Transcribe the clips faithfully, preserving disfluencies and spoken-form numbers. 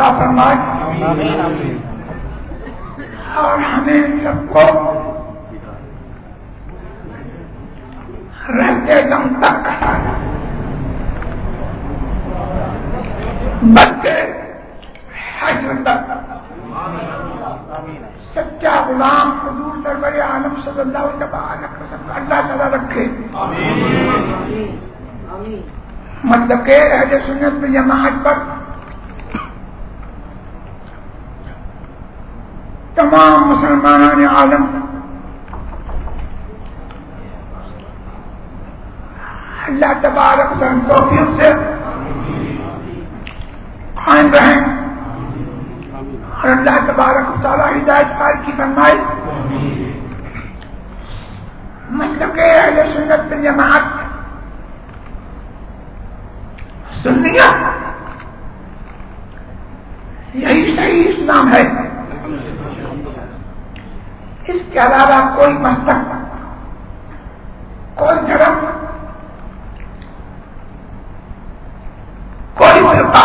عطا فرمائے اور ہمیں سب کو رہتے دم تک بلکہ حشر تک سچا غلام حضور سرور عالم صلی اللہ علیہ وسلم اللہ تعالیٰ رکھے. مطلب کہ اہل سنت میں جماعت پر تمام مسلمانان عالم اللہ تبارک و تعالیٰ توفیق سے قائم رہیں اور اللہ تبارک و تعالیٰ ہدایت کار کی فرمائے. مطلب کہ اہل سنت پر جماعت سنیت یہی صحیح اسلام ہے. اس کے علاوہ کوئی مذہب کوئی دھرم کوئی فرقہ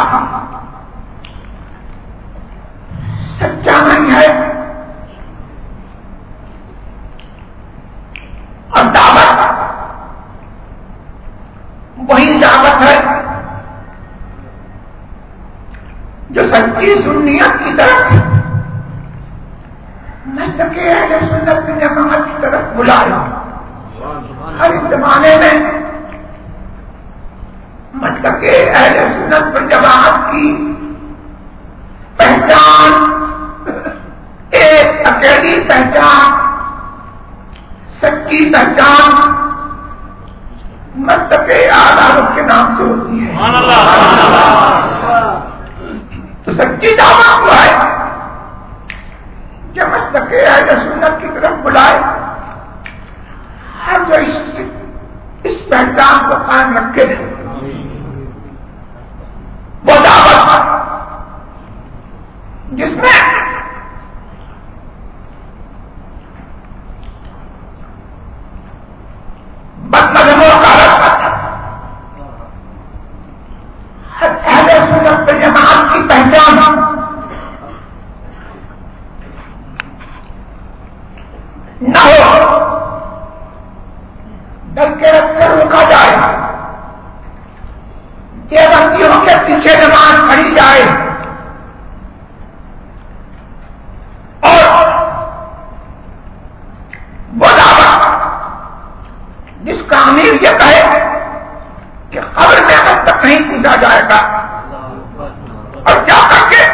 سچا نہیں ہے اور دعوت وہی دعوت ہے جو سچی سنیت کی طرف مطلب کہ اہل سنت کی جماعت کی طرف بلایا. ہر زمانے میں مطلب کہ اہل سنت پر جماعت کی پہچان ایک اکیلی پہچان سچی پہچان مطلب کہ عدالت کے نام سے ہوتی ہے. تو سچی دعوت کو ہے کہ مطلب کہ اہل سنت کی طرف بلائے ہر جو اس, اس پہچان کو قائم رکھے وہ دعوت جس میں بدمذہبوں کا رد اہل سنت پر جماعت کی پہچان نہ ہو بلکہ رد سے روکا جائے. دیوبندیوں کے پیچھے نماز پڑھی جائے اور وہ دعوت جس کا امیر یہ کہے کہ قبر میں اب تک نہیں پوچھا جائے گا اور جا کر کے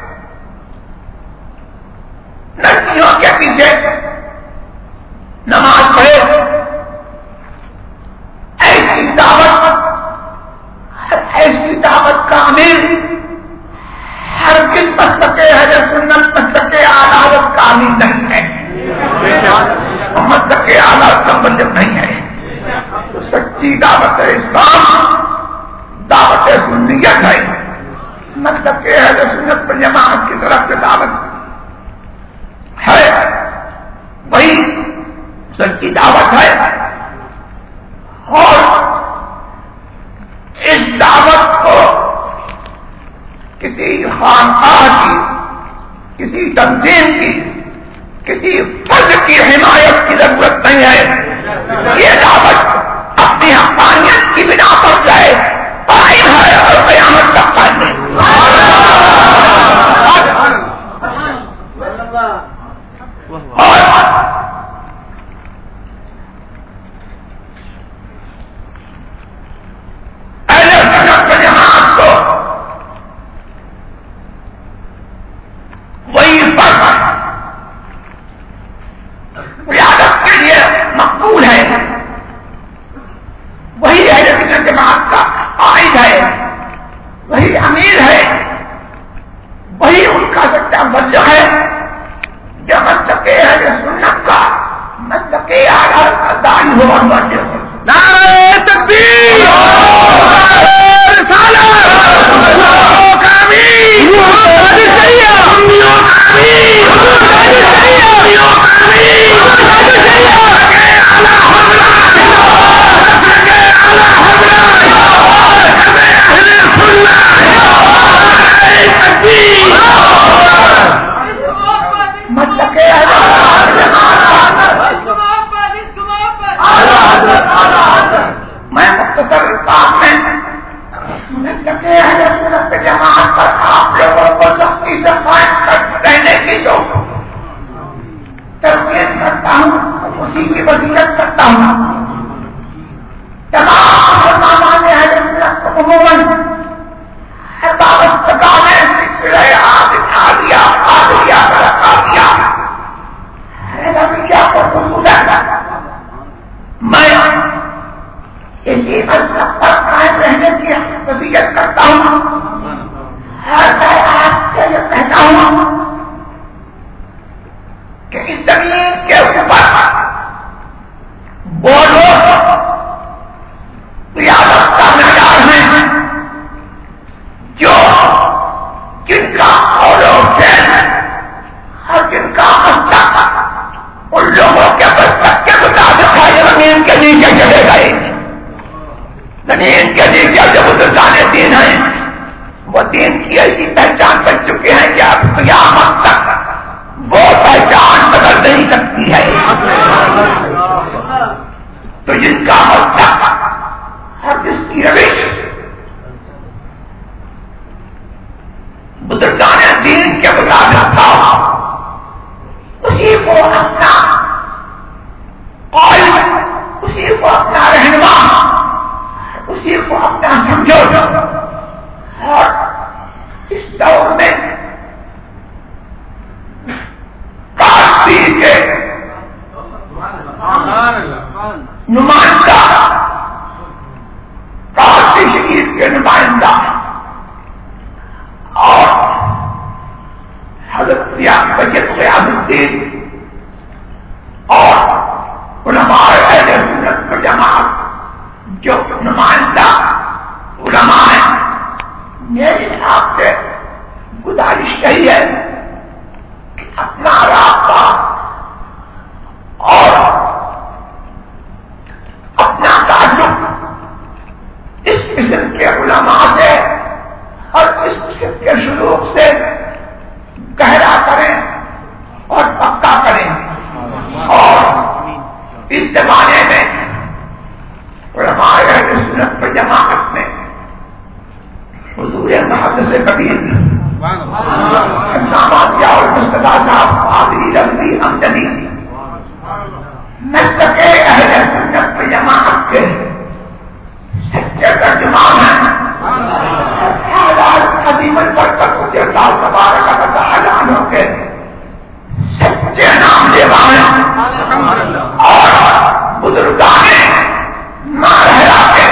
لڑکیوں کے پیچھے نماز پڑھے, ایسی دعوت ایسی دعوت کا امیر ہر کس مسلک اہل سنت مسلک عدالت کا امیر نہیں ہے, مسلک عدالت کا مطلب نہیں ہے. تو سچی دعوت اسلام دعوت سنیت ہے. مطلب کہ اہل سنت پر جماعت کی طرف سے دعوت ہے وہی سچی دعوت ہے. اور اس دعوت کو کسی خانقاہ کی کسی تنظیم کی کسی فرد کی حمایت کی ضرورت نہیں ہے. یہ دعوت اپنی حقانیت کی بنا پر جائے قائم ہے اور قیامت تک قائم ہے. اور وہی فرق ریاست کے لیے مقبول ہے, وہی اہل سنت جماعت کا قائد ہے, وہی امیر ہے, وہی ان کا سچا مبلغ ہے جو مطلب کہ اہل سنت کا مطلب کہ آدھار کا داعی ہو اور مبلغ ہو. نعرہ تکبیر تکبیر کرتا ہوں تمام مسلمانوں نے اہل سنت کو عموماً ہر وابستگاہ نے سلسلہ عادیہ قادریہ برکاتیہ حیدریہ کو خصوصاً میں اسی مذہب پر قائم رہنے کی وصیت کرتا ہوں. ہر میں آپ سے یہ کہتا ہوں کہ اس زمین کے اوپر وہ لوگ قیادت کا معیار ہیں جو جن کا قول و فعل اور جن کا مستق ان لوگوں کے مستق کے مطابق ہے جو زمین کے نیچے چلے گئے. زمین کے نیچے جو بزرگان دین ہیں وہ دین کی ایسی پہچان بن چکے ہیں کہ اب قیامت تک وہ پہچان بدل نہیں سکتی ہے. تو جن کا مستق اور جس کی روش بزرگان دین کے مطابق تھا اسی کو اپنا قائد اسی کو اپنا رہنما اسی کو اپنا سمجھو. اور اس دور میں کاشی کے نمائندہ کاشی شریف کے نمائندہ اور حضرت سیاہ بجت قیام الدین اور علماء اہل سنت والجماعت جو نمائندہ علماء ہیں میری آپ سے گزارش یہی ہے کہ اپنا رابطہ اور اپنا تعلق اس قسم کے علماء سے اور اس قسم کے سلوک سے گہرا کریں اور پکا کریں. اور اس زمانے میں علماء اہل سنت والجماعت میں حضور محدث کبیر علامہ ضیاء المرتضیٰ صاحب قادری رضوی امجدی مسلک اہل سنت والجماعت کے سچے ترجمان ہیں. عظیم البرکت اللہ تبارک و تعالی عنہ کے سچے نام لیوا ہیں اور بزرگان مارہرا کے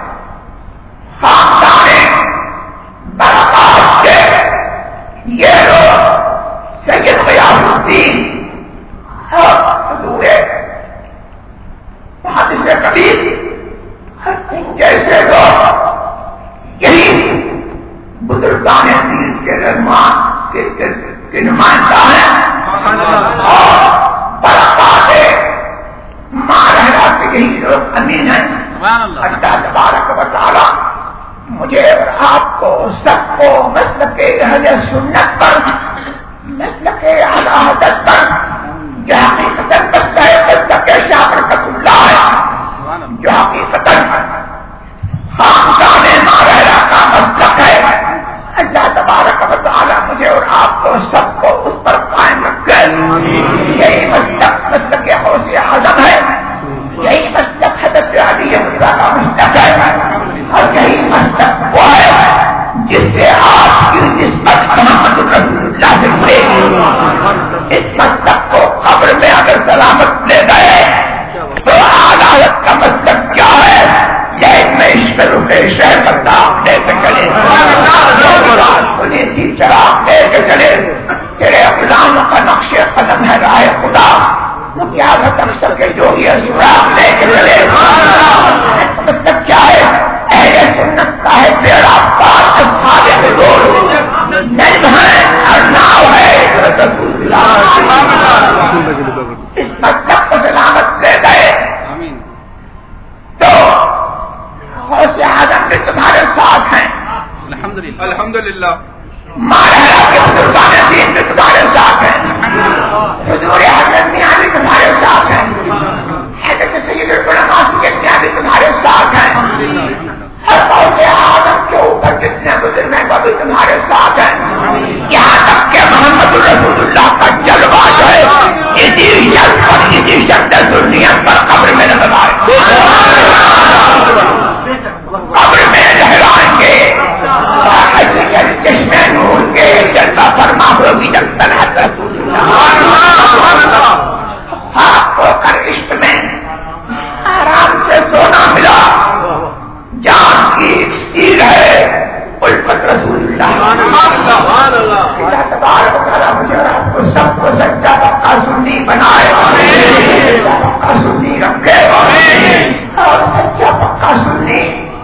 خاندان برکات کے یہ لوگ سید غیاث الدین اور حضور محدث کبیر جیسے لوگ یہی بزرگان دین کے رہنما کے نمائندہ ہیں اور برکات مارہرا کے یہی لوگ امین ہیں. اللہ تبارک و تعالی مجھے اور آپ کو سب کو مسلک اہل سنت پر مسلک اعلی حضرت پر جو حقیقت مسلک شاہ برکت اللہ ہے جو حقیقت خاندان مارہرا کا مسلک ہے. اللہ تبارک و تعالی مجھے اور آپ کو سب کو اس پر قائم رکھے. یہی مسلک مسلک غوث اعظم ہے. یہی مسلک حضرت علی اللہ کا مسلک ہے. اور یہی مسلک وہ ہے جس سے آپ کی نسبت محمد رسول اللہ سے ہوئے. اس مسلک کو قبر میں اگر سلامت لے گئے تو عدالت کا مسلک کیا ہے؟ یہ میں عشق رخ شہر کرتا لے کے چلے تھی چراغ لے کے چلے تیرے غلاموں کا نقش قدم ہے راہ خدا. کیا مطلب کے جو یہ سراغ لے کے چلے مطلب کیا ہے؟ اہل سنت کا ہے بیڑا پار اصحاب حضور نجم ہے اور ناؤ ہے رسول اللہ. اس مطلب کو سلامت لے گئے تو غوث اعظم بھی تمہارے ساتھ ہیں. الحمدللہ الحمدللہ. مارہرا کے بزرگان دین بھی تمہارے ساتھ ہیں. حضور حضرت میاں بھی تمہارے ساتھ ہیں. حضرت سید العلماء سید میاں بھی تمہارے ساتھ ہیں. ہر غوث اعظم کے اوپر جتنے بزرگ ہیں وہ بھی تمہارے ساتھ ہیں. یہاں تک کہ محمد رسول اللہ کا جلوہ جو ہے اسی شرط پر اسی شرط دنیا پر قبر میں نظر سنی بنائے، سچا پکا سنی رکھے اور سچا پکا سنی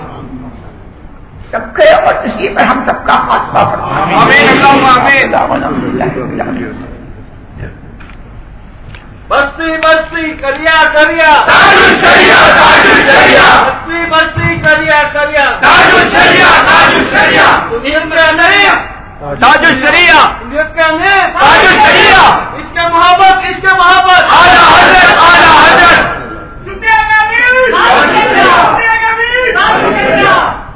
رکھے اور اسی پر ہم سب کا خاتمہ فرمائے. آمین اللہم آمین. الحمدللہ. بستی بستی کریا کریا تاج الشریعہ تاج الشریعہ بستی بستی کریا کریا تاج الشریعہ تاج الشریعہ دنیا میں نہیں تاج الشریعہ دنیا کے نہیں تاج الشریعہ اس کے محبت اس کے محبت اعلیٰ حضرت اعلیٰ حضرت دنیا کا نہیں دنیا کا نہیں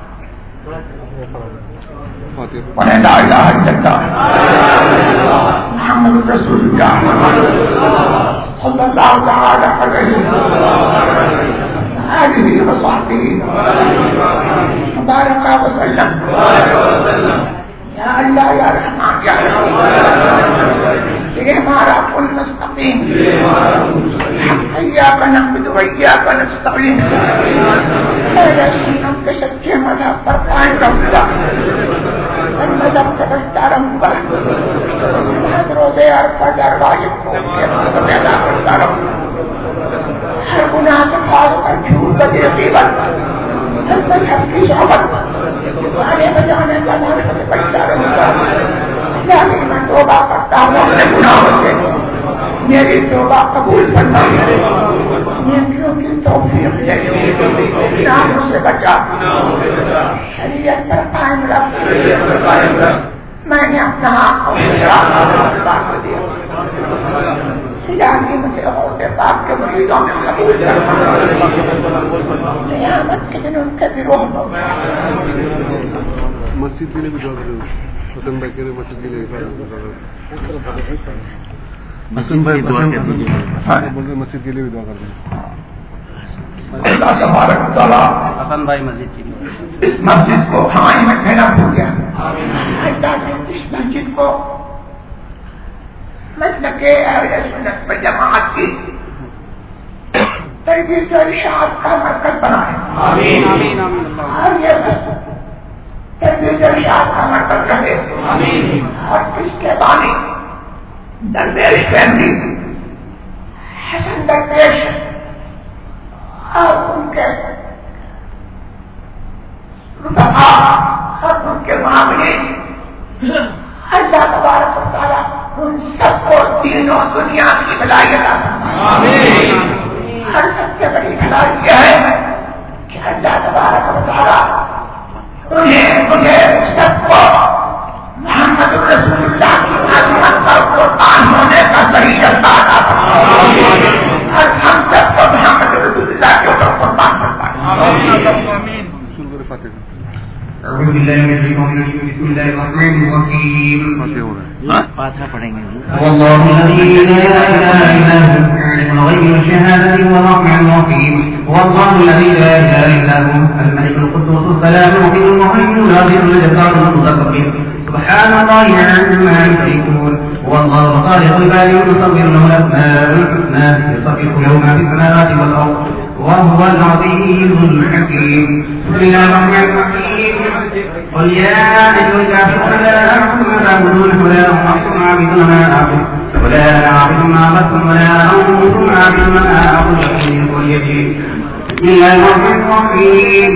پڑھیں لا الہ الا اللہ محمد رسول اللہ صلی اللہ تعالی علیہ آلہ وصحبہ مبارک وسلم. یا اللہ یا رحمان یا رحیم یہ ہمارا کل مستقیم ایاک نعبد و ایاک نستعین اے سنت کے سچے مذہب پر قائم رہوں مذہب سے بچتا رہوں گا. روزے اور فجر واجب کو پیدا کرتا رہوں. ہر گناہ سے خاص کر جھوٹ بدی غیبت ہر مذہب کی صحبت آنے بجانے کا نام سے بچتا رہوں گا. یعنی میں توبہ کرتا ہوں اپنے گناہوں سے. میری توبہ قبول کرنا نیکیوں کی توفیق دے. گناہوں سے بچا شریعت پر قائم رکھ. میں نے اپنا ہاتھ دیا علاقی مجھے غوث پاک کے مریضوں میں قبول کرنا. قیامت کے دن ان کے بھی روح مسجد کے لیے بھی دعا کریں. حسن بھائی کے لیے مسجد کے لیے حسن بھائی مسجد کے لیے بھی دعا کر دیں. اللہ تبارک تعالیٰ حسن بھائی مسجد کی اس مسجد کو ہماری میں کہنا بھول گیا. اس مسجد کو مسلک اہل سنت والجماعت کی تربیت و ارشاد کا مرکز بنائے. آمین آمین آمین. اور یہ تربیت و ارشاد کا مرکز رہے. اور اس کے بانی درویش فیملی حسن درویش اور ان کے رفقا اور ان کے معاملے اللہ تبارک و تعالیٰ ان سب کو دین و دنیا کی بھلائی عطا فرمائے. ہر سب سے بڑی بھلائی یہ ہے کہ اللہ تبارک و تعالیٰ انہیں مجھے سب کو محمد رسول اللہ کی عظمت پر قربان ہونے کا صحیح جذبہ عطا فرمائے. اور ہم سب کو محمد رسول اللہ کے اوپر قربان فرمائے. أعوذ بالله من الشيطان الرجيم بسم الله الرحمن الرحيم. فاتحہ پڑھیں گے. والله الذي لا إله إلا هو عالم الغيب والشهادة هو الرحمن الرحيم. والله الذي لا إله إلا هو الملك القدوس السلام المؤمن المهيمن العزيز الجبار المتكبر سبحان الله عما يشركون. والله خالق البارئ المصور له الأسماء الحسنى يسبح له ما في السماوات والأرض وهو العزيز الحكيم. بسم الله الرحمن الرحيم. قل يا أيها الكافرون لا أعبد ما تعبدون ولا أنتم عابدون ما أعبد ولا أنا عابد ما عبدتم ولا أنتم عابدون ما أعبد لكم قل يدين. بسم الله الرحمن الرحيم.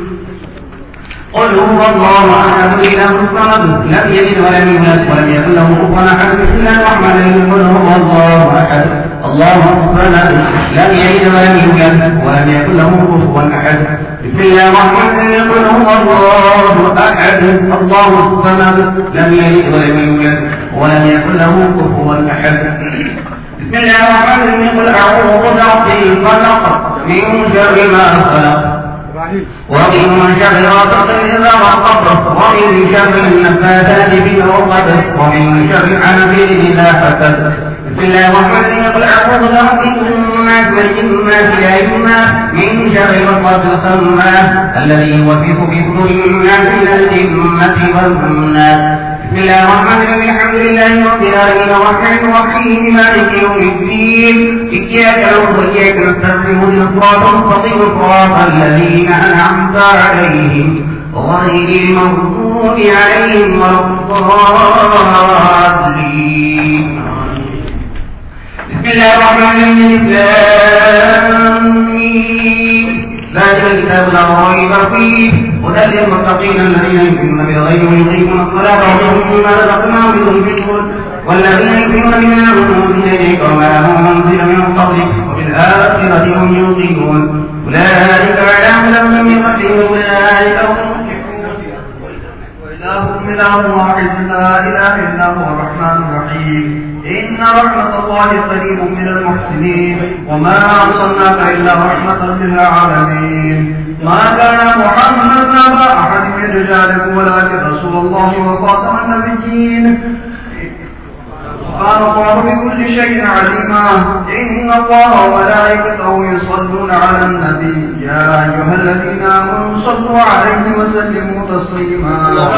قل هو الله أحد الإله الصمد لم يلد ولم يولد ولم يكن له كفوا أحد. بسم الله الرحمن الرحيم. قل هو الله أحد الله الصمد لم يلد ولم يولد ولم يكن له كفوا أحد. بسم الله الرحمن الرحيم. قل هو الله أحد الله الصمد لم يلد ولم يولد ولم يكن له كفوا أحد. بسم الله الرحمن الرحيم. قل أعوذ برب الفلق من شر ما خلق ومن شر غاسق إذا وقب ومن شر النفاثات في العقد ومن شر حاسد إذا حسد. بسم الله الرحمن الرحيم. قل أعوذ برب الناس ملك الناس إله الناس من شر الوسواس الخناس الذي يوسوس في صدور الناس من الجنة والناس. بسم الله الرحمن الرحيم. الحمد لله رب العالمين الرحمن الرحيم مالك يوم الدين إياك نعبد وإياك نستعين اهدنا الصراط المستقيم صراط الذين أنعمت عليهم غير المغضوب عليهم ولا الضالين. بسم ريب فيه هدى للمتقين الذين يؤمنون بالغيب ويقيمون الصلاة ومما رزقناهم ينفقون والذين يؤمنون بما أنزل إليك وما أنزل من قبلك وبالآخرة هم يوقنون أولئك على هدى من ربهم أولئك هم إلهكم إله واحد لا إله إلا هو الرحمن الرحيم إن رحمة الله قريب من المحسنين وما أرسلناك إلا رحمة للعالمين ما كان محمد أبا أحد من رجالكم ولكن رسول الله وخاتم النبيين وكان الله بكل شيء عليما إن الله وملائكته يصلون على النبي يا أيها الذين آمنوا صلوا عليه وسلموا تسليما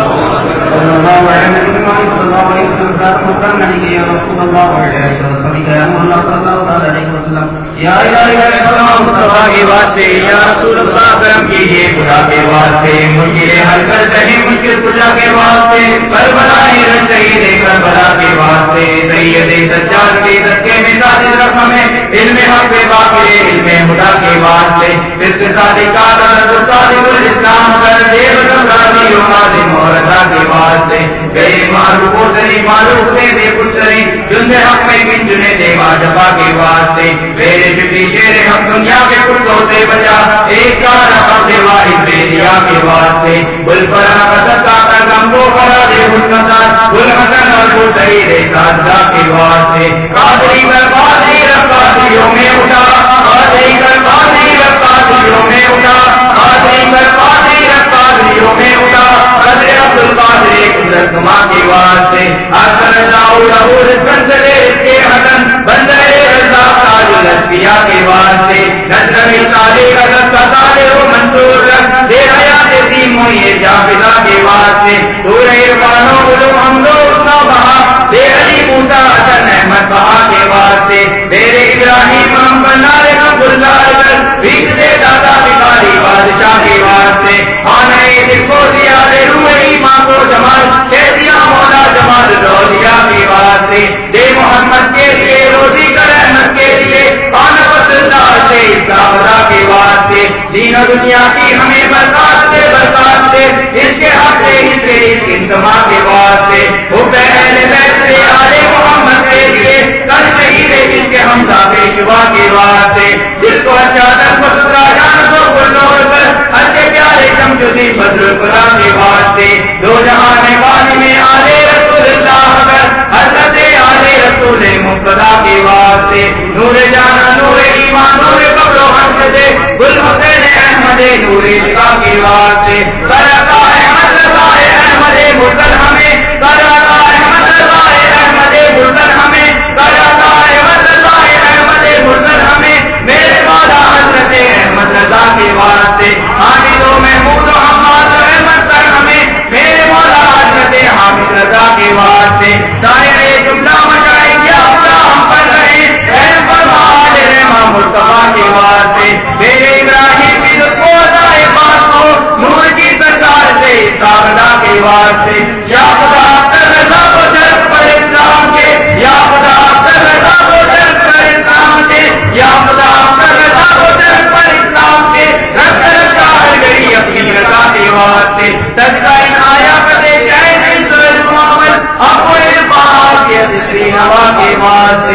صلى الله على النبي محمد صلى الله عليه وسلم فاتمكن عليك يا رسول الله وعلى آله وصحبه يا الله صلى الله عليه وسلم یا الہی مصطفیٰ کے واسطے یا رسول اللہ کرم کیجیے خدا کے واسطے مشکل حل کر دیں مشکل کشا کے واسطے کربلا شہید کربلا کے واسطے سید سجاد کے صدقے میں ساجد رکھ ہمیں علم حق باقی علم خدا کے واسطے صرف صادقات صادق الاسلام کر دیو سمراجی و عظیم اور رضا کے واسطے گئے معروف و سری معروف دے دے کچھ سری جن حق میں کن چنے دے جفا کے واسطے میرے شکری شیر ہم دنیا کے کتوں سے بچا ایک کار ہم سے واحد بے دیا کے واسطے گل پرا قصد کا کر ہم کو پرا دے حسن ساتھ گل حسن اور گل سہی دے ساتھ کے واسطے قادری کر قادری رب قادریوں میں اٹھا قادری کر قادری رب قادریوں میں اٹھا قادری کر قادری رب قادریوں میں اٹھا قدر عبد القادر قدرت ماں کے واسطے اثر جاؤ لہو رزقن سے اس کے حسن بندے رزاق تاج الاسفیاء کے واسطے نظر تالے کا دستہ تالے و منصور رکھ دے حیات دین موئیے جافظہ کے واسطے دور عرفانوں بلو حمدو اتنا بہا دے علی موسیٰ حسن احمد بہا کے واسطے میرے ابراہیم ہم بنارے ہم گلزار کر بیک دے دادا بکاری بادشاہ کے واسطے آنے دکھو دیا دے روئی ماں کو جمال شہدیاں مولا جمال روزیہ کے واسطے دے محمد کے لیے روزی کر احمد کے لیے آنا پسندار سے اسلامہ کے واسطے دین و دنیا کی ہمیں برکات سے برکات سے اس کے حق سے اس کے اس انتما کے واسطے وہ پہل بیت سے آلے محمد کے لیے کل شہید ہے جس کے ہم دعوے شبا کے واسطے جس کو اچانک مسکرا جان کو بلور کر ہر کے پیارے شمشدی بدر قرآ کے واسطے دو جہان والی میں آلے رسول اللہ کر حضرت آلے رسول مقتدا کے واسطے نور جانا نور ایمان نور قبر و حمد دے گل حسین احمد نور عشقا کے واسطے برکا احمد رضا احمد مرسل ہمیں برکا احمد رضا احمد مرسل ہمیں برکا احمد رضا احمد مرسل ہمیں میرے مولا حضرت احمد رضا کے واسطے حامد و محمود و حماد و احمد سر ہمیں میرے مولا حضرت حامد رضا کے واسطے دائرے جملہ مشاہد یا خدا ہم پر رہے احمد فرماد رحمہ مصطفیٰ کے واسطے میرے ابراہیم کی لطفو دائے بات کو نور کی سرکار سے ساغدہ کے واسطے یا خدا کر رضا کو جرد پر اسلام کے یا خدا کر رضا کو جرد پر اسلام کے یا خدا کر رضا کو جرد پر اسلام کے رب رب چاہر گئی اپنی رضا کے واسطے صدقہ ان آیا کرے چاہے نہیں سر محمد اپو ارفاق کے تسری نوا کے واسطے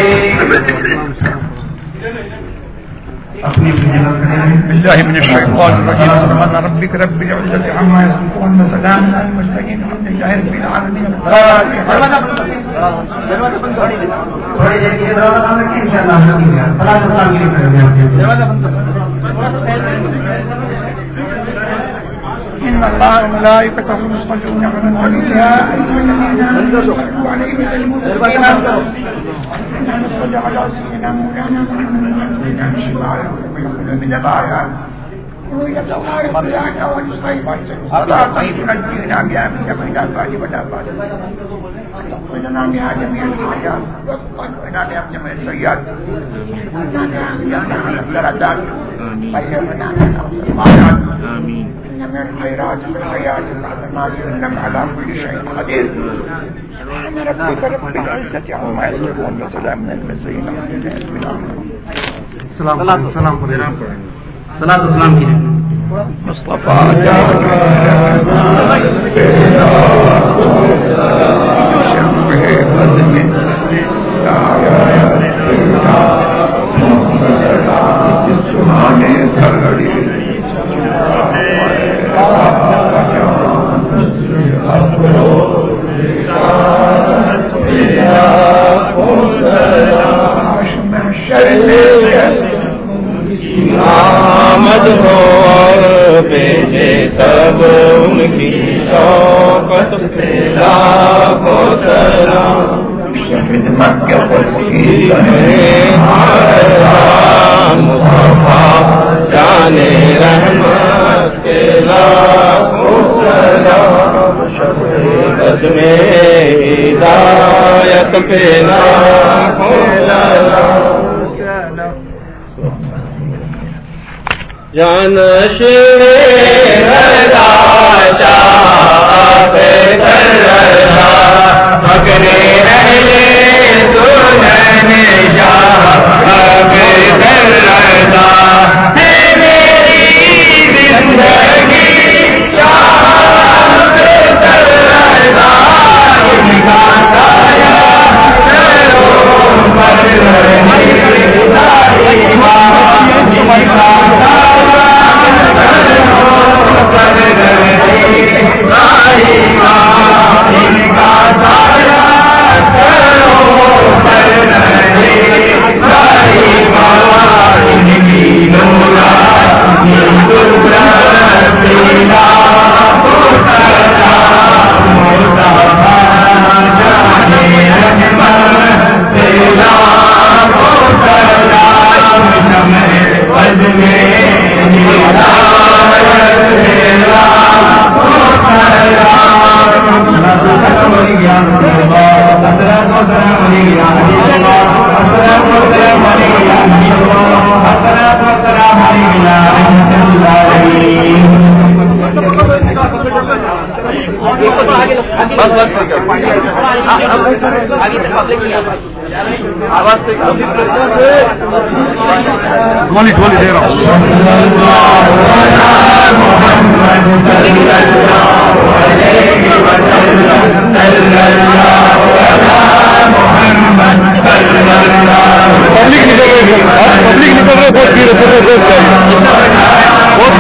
اپنی بالله من الشيطان الرجيم سبحان ربك رب العزة عما يصفون وسلام على المرسلين الحمد لله رب العالمين تھوڑی دیر کے دوران ہم نے انشاءاللہ ہم نے صلاۃ السلام کے لیے إن الله وملائكته يصلون على النبي يا أيها الذين آمنوا صلوا عليه وسلموا تسليما إنا نصلي على سيدنا مولانا محمد الشفاعة من الآيات وإلى الأوارث الآن والصيبات صلاة تنجينا بها من جميع الآفات والآفات وإننا بها جميع الحاجات وإننا بها جميع السيئات وإننا بها على الدرجات وإننا بها الآيات آمين من الخيرات والحياة بعد المال إنك على كل شيء قدير سبحان ربك رب العزة عما يصفون وسلام على المرسلين سلام سلام سلام سلام مصطفیٰ آمد ہو اور بھیجے سب ان کی شوقت پہ لاکھوں سلام خدمت کے خوشی مصطفیٰ جانے رحمت کے لاکھوں سلام شفقت میں ہدایت پہ لاکھوں سلام جان شیر راجا پکڑے رہے دلہن جا رضا ہے میری زندگی چاہت رضا ان کا سایہ کرو پر ٹولی ٹولی دے رہا ہوں پبلک نکل رہے پبلک نکل رہے بہت بھیڑ بہت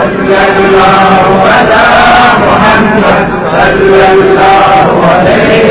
محمد